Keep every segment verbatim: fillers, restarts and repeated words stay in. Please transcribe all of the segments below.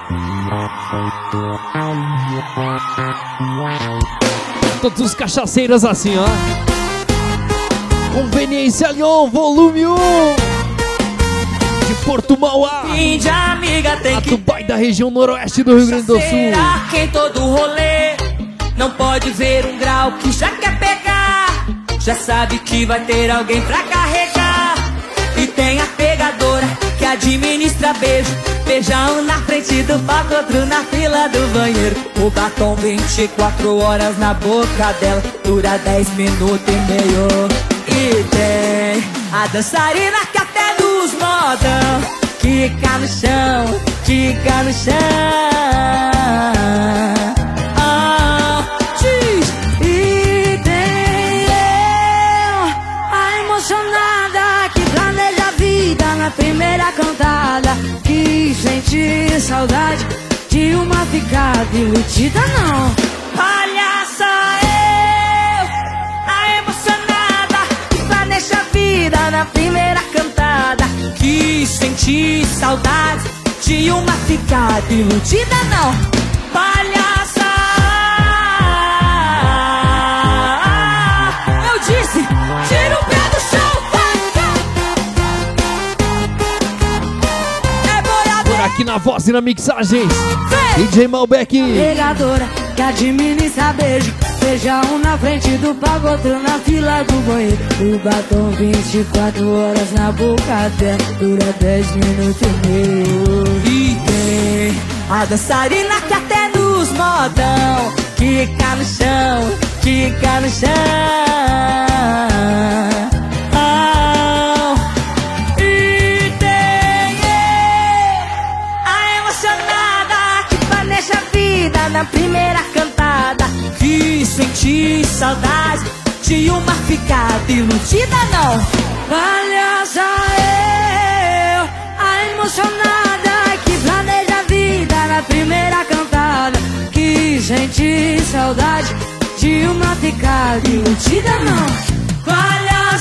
Todos os cachaceiros assim, ó. Conveniência Lyon, volume um. De Porto Mauá. Fim de amiga tem a que Dubai da região noroeste do Rio Grande do Sul. que em todo rolê não pode ver um grau que já quer pegar. Já sabe que vai ter alguém pra carregar. E tem a pegadora que administra beijo. Beijão na frente do palco, outro na fila do banheiro. O batom vinte e quatro horas na boca dela, dura dez minutos e meio. E tem a dançarina que até nos modão quica no chão, quica no chão. Oh, diz. E tem eu, a emocionada que planeja a vida na primeira cantada, que sente saudade de uma ficada iludida não. Olha só eu, a emocionada que planeja a vida na primeira cantada, que sente saudade de uma ficada iludida não. Olha só, eu disse, tira o pé do chão. Aqui na voz e na mixagem, D J Malbec. Pegadora que administra beijo. Beijão na frente do palco, outro na fila do banheiro. O batom vinte e quatro horas na boca dela, dura dez minutos e meio. E tem a dançarina que até nos modão quica no chão, quica no chão. Na primeira cantada, que senti saudade de uma ficada iludida não. Olha só eu, a emocionada que planeja a vida na primeira cantada, que senti saudade de uma ficada iludida não. Olha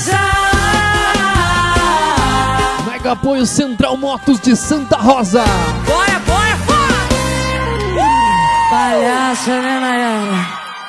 só. Mega apoio Central Motos de Santa Rosa. Bora, bora, bora! Palhaça, né, Nayara?